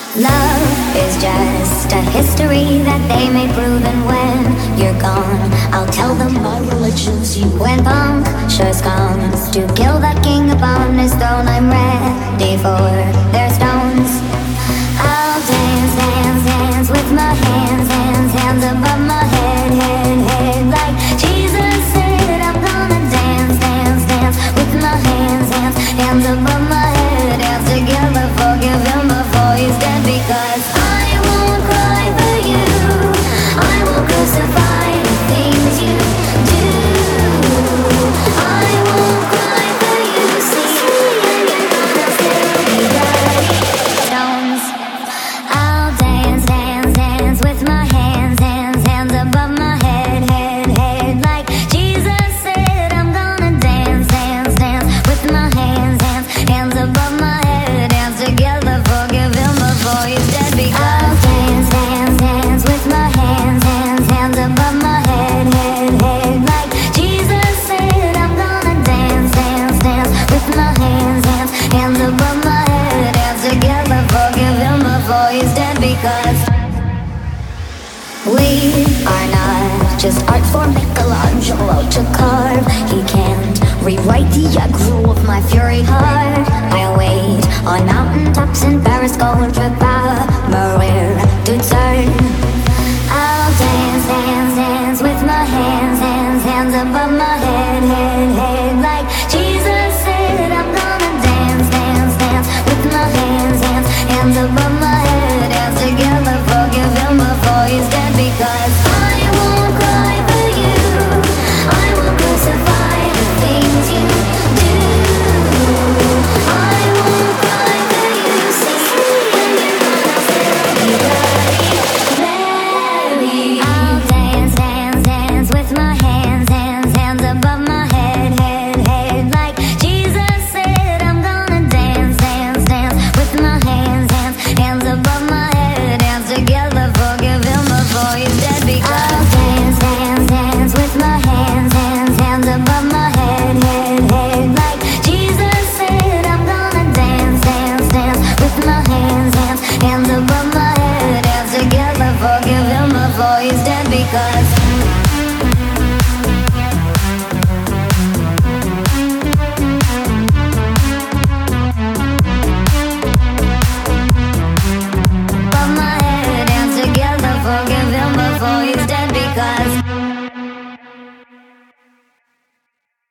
Love is just a history that they may prove, and when you're gone, I'll tell them my religion's you. When punctures comes to kill the king upon his throne, I'm ready for their stones. I'll dance, dance, dance with my hands, hands, hands above my head, head, head. Like Jesus said, I'm gonna dance, dance, dance with my hands, hands, hands above my head. Dance together, forgive him before he's dead. Because I won't cry for you, I won't crucify the things you do. I won't cry for you, see, and you're gonna still be ready. Stones. I'll dance, dance, dance with my hands, hands, hands above my head, head, head. Like Jesus said, I'm gonna dance, dance, dance with my hands, hands, hands above my head. Dance together, forgive him before he's dead. Because I'll dance, dance, dance with my hands, hands, hands above my head, head, head. Like Jesus said, I'm gonna dance, dance, dance with my hands, hands, hands above my head. Dance together, forgive him before he's dead. Because we are not just art for Michelangelo to carve. He can't rewrite the aggro of my fury heart. I wait on mountaintops in Paris, going to Maria to turn. I'll dance, dance, dance with my hands, hands, hands above my head, head, head. Like Jesus said, I'm gonna dance, dance, dance with my hands, hands, hands above my head.